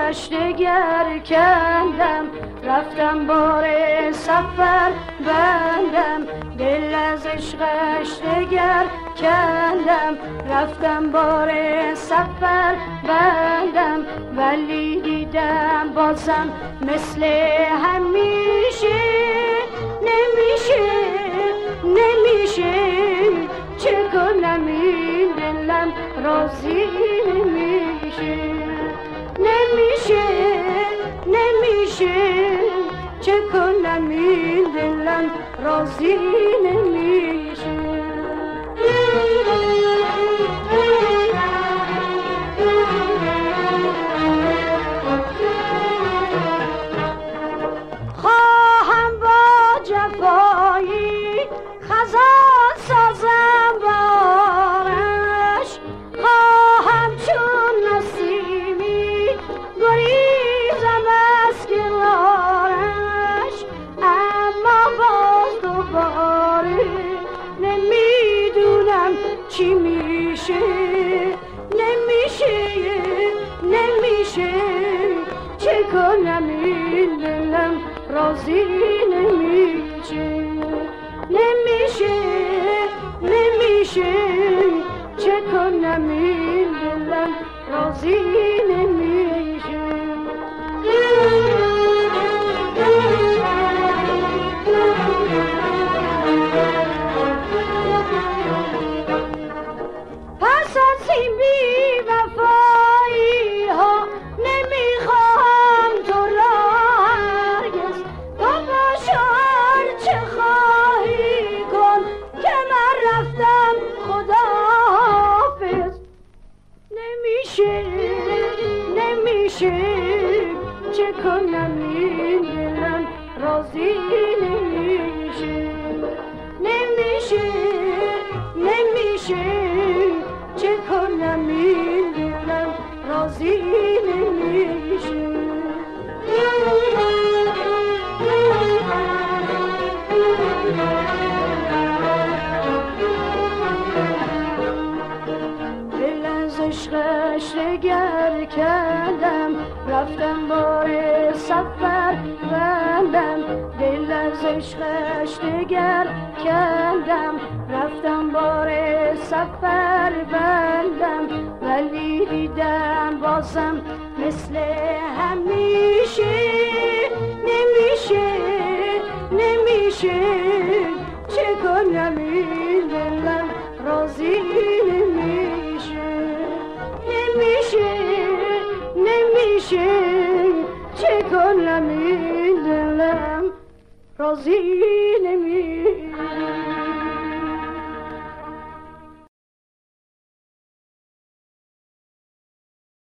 عشقش دگر کندم، رفتم بار سفر بندم. دل از عشقش دگر کندم، رفتم بار سفر بندم. ولی دیدم بازم مثل همیشه، نمیشه نمیشه. چه کنم این دلم راضی نمیشه، نمیشه نمیشه. چه کنم این دلم راضی نمیشه. خواهم با جفایی خزان سازم بارش، خواهم چون نسیمی گریزم از کنارش. اما باز دوباره نمیدونم چی میشه، نمیشه نمیشه. چه کنم این دلم راضی نمیشه، نمیشه نمیشه. چه کنم این دلم راضی نمیشه. پس از این بی وفایی ها نمیخوام تو را هرگز. تو باشار چه خواهی کن که من رفتم خدا حافظ. نمیشه نمیشه. چه کنم این دلم راضی نمیشه، نمیشه نمیشه. چه کنم این دلم راضی نمیشه. دل از عشقش دگر کردم، رفتم بار سفر بندم. دل از عشقش دگر کردم، رفتم بار سفر بندم. ولی دیدم بازم مثل همیشه، نمیشه نمیشه. چه کنم این دلم راضی نمیشه، نمیشه نمیشه. چه کنم این دلم راضی نمیشه.